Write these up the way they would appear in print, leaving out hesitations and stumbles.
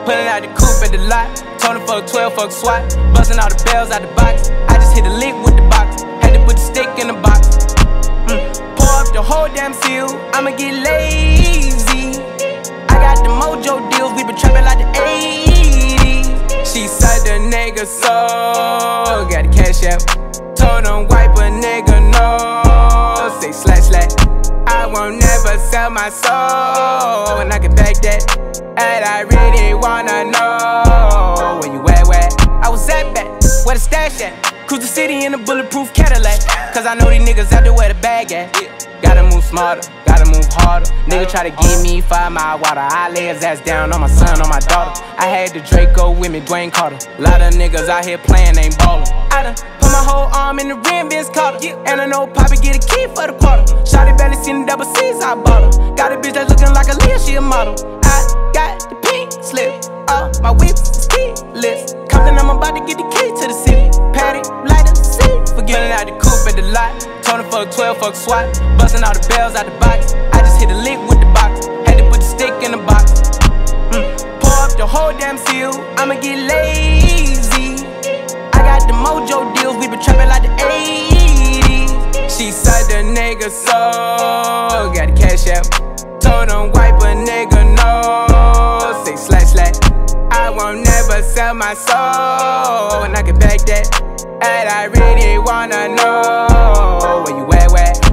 Pulling out the coupe at the lot. Told him fuck 12, fuck SWAT. Busting all the bells out the box. I just hit a lick with the box. Had to put the stick in the box. Pour up the whole damn seal. I'ma get lazy. I got the mojo deals. We been trapping like the 80s. She said the nigga so. Got the cash out. Told him wipe a nigga no. Say slash slash. I won't never sell my soul. And I can back that. And I really wanna know where you at. I was at back, where the stash at? Cruise the city in a bulletproof Cadillac. Cause I know these niggas out there where the bag at. Gotta move smarter, gotta move harder. Nigga try to give me 5 mile water. I lay his ass down on my son, on my daughter. I had the Draco with me, Dwayne Carter. Lot of niggas out here playing, ain't ballin'. I done put my whole arm in the rim, Vince Carter. And I know Poppy get a key for the quarter. Shawty barely seen the double C's, I bought her. Got a bitch that's looking like a Leah, she a model. I got the pink slip, my whips is keyless. Compton, I'm about to get the key to the city. Patty, light up the city. Forgetting out the coupe at the lot. Told him fuck 12, fuck SWAT. Busting all the bells out the box. I just hit a lick with the box. Had to put the stick in the box. Pour up the whole damn seal. I'ma get lazy. I got the mojo deals. We been trapping like the 80s. She said the nigga so. Got the cash out. Told him wipe a nigga no. Say slash slash. I won't never sell my soul. And I can back that. And I really wanna know where you at.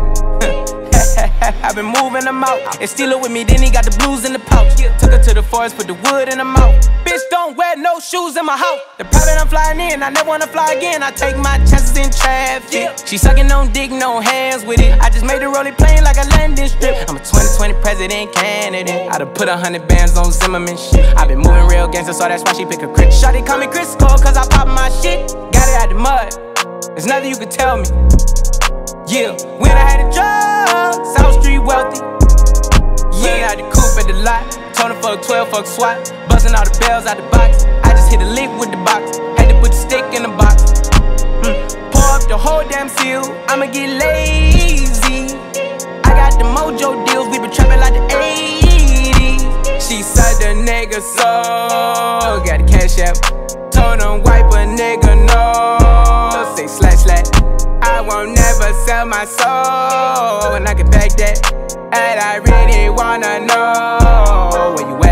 I've been moving them out. And steal it with me, then he got the blues in the pouch. Took her to the forest, put the wood in her mouth. Bitch, don't wear no shoes in my house. The private I'm flying in, I never wanna fly again. I take my chances in traffic. She sucking on dick, no hands with it. I just made the rolling plane like a landing strip. I'm a 2020 president candidate. I done put 100 bands on Zimmerman shit. I been moving real gangster, so that's why she pick a crit. Shawty call me Crisco, cause I pop my shit. Got it out the mud, there's nothing you can tell me. Yeah, when I had a job, South Street wealthy. Yeah, I had the coupe at the lot. Told him fuck 12, fuck SWAT. Busting all the bells out the box. I just hit a lick with the box. Had to put the stick in the box. Pour up the whole damn seal. I'ma get lazy. I got the mojo deals. We been trapping like the 80s. She said the nigga so. Got the cash out. Told him wipe a nigga no. Say slash slash. I won't never sell my soul. And I can back that. And I really wanna know where you at.